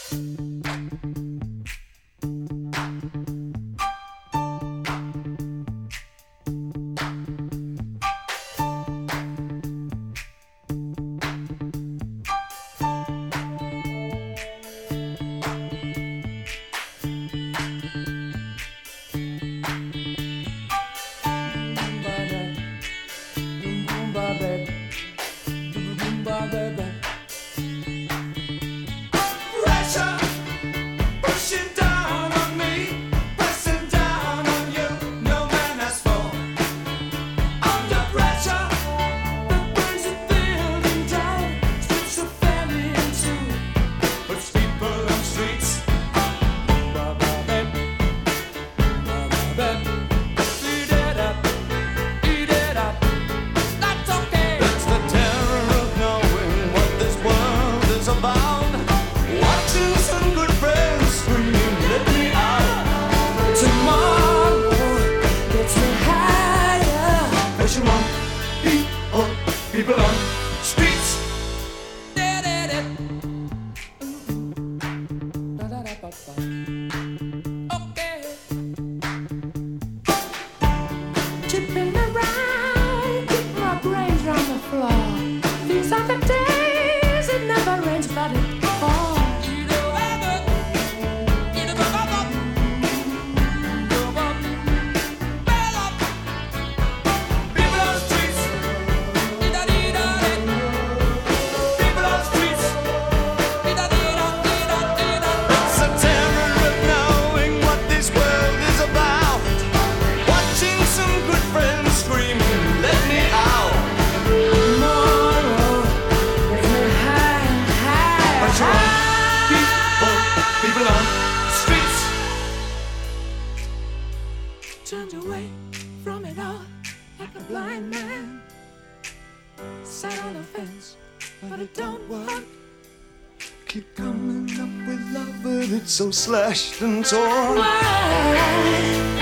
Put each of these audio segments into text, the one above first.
People on streets. Okay. Chipping around, keep my brains round the floor. These are the days it never rains, but it falls. Turned away from it all like a blind man. Sat on the fence, but it don't work. Keep coming up with love, but it's so slashed and torn. Why?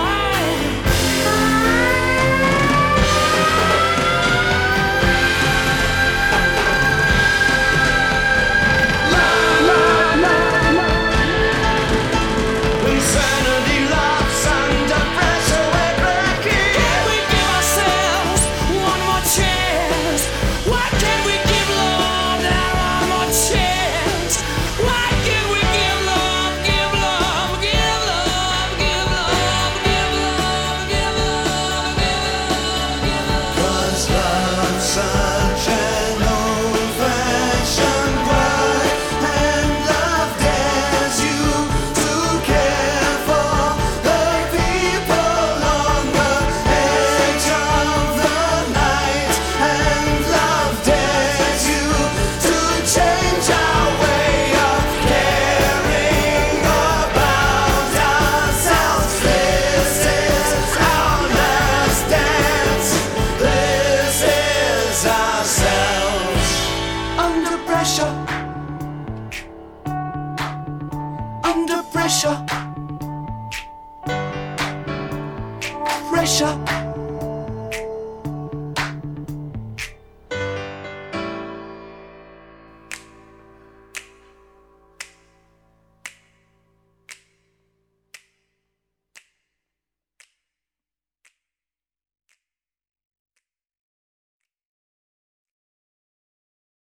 Insanity loves under pressure, we're breaking. Can we give ourselves one more chance? Why can't we give love that one more chance? Why can't we give love, give love, give love, give love, give love, give love, give love? 'Cause love's such an old-fashioned word, and love dares you to care for the people on the edge of the night, and love dares you to change our way of caring about ourselves. This is our last dance. This is ourselves. Under pressure. Under pressure.